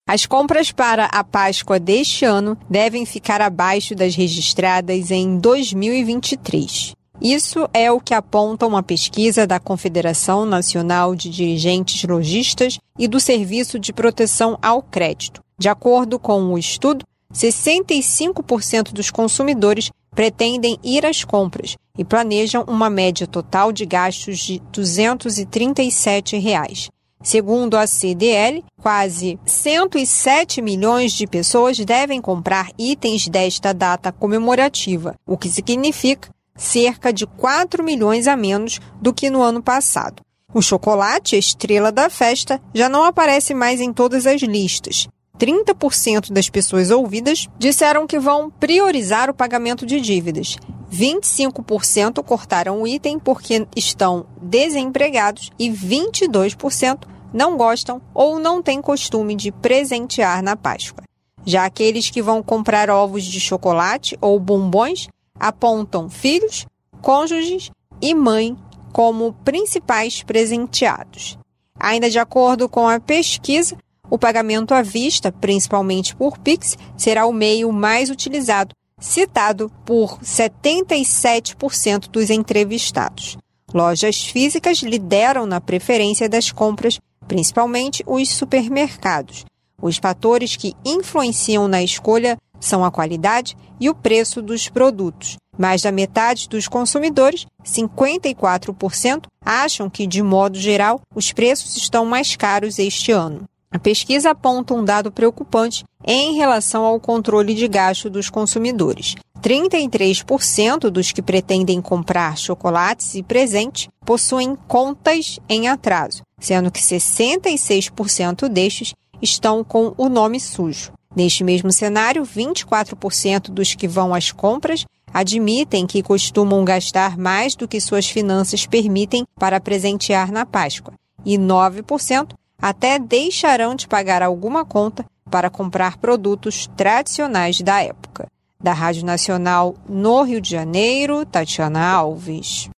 As compras para a Páscoa deste ano devem ficar abaixo das registradas em 2023. Isso é o que aponta uma pesquisa da Confederação Nacional de Dirigentes Lojistas e do Serviço de Proteção ao Crédito. De acordo com o estudo, 65% dos consumidores pretendem ir às compras e planejam uma média total de gastos de R$ 237. Segundo a CDL, quase 107 milhões de pessoas devem comprar itens desta data comemorativa, o que significa cerca de 4 milhões a menos do que no ano passado. O chocolate, a estrela da festa, já não aparece mais em todas as listas. 30% das pessoas ouvidas disseram que vão priorizar o pagamento de dívidas. 25% cortaram o item porque estão desempregados e 22% não gostam ou não têm costume de presentear na Páscoa. Já aqueles que vão comprar ovos de chocolate ou bombons apontam filhos, cônjuges e mãe como principais presenteados. Ainda de acordo com a pesquisa, o pagamento à vista, principalmente por Pix, será o meio mais utilizado, citado por 77% dos entrevistados. Lojas físicas lideram na preferência das compras, principalmente os supermercados. Os fatores que influenciam na escolha são a qualidade e o preço dos produtos. Mais da metade dos consumidores, 54%, acham que, de modo geral, os preços estão mais caros este ano. A pesquisa aponta um dado preocupante em relação ao controle de gasto dos consumidores. 33% dos que pretendem comprar chocolates e presentes possuem contas em atraso, sendo que 66% destes estão com o nome sujo. Neste mesmo cenário, 24% dos que vão às compras admitem que costumam gastar mais do que suas finanças permitem para presentear na Páscoa, e 9% até deixarão de pagar alguma conta para comprar produtos tradicionais da época. Da Rádio Nacional no Rio de Janeiro, Tatiana Alves.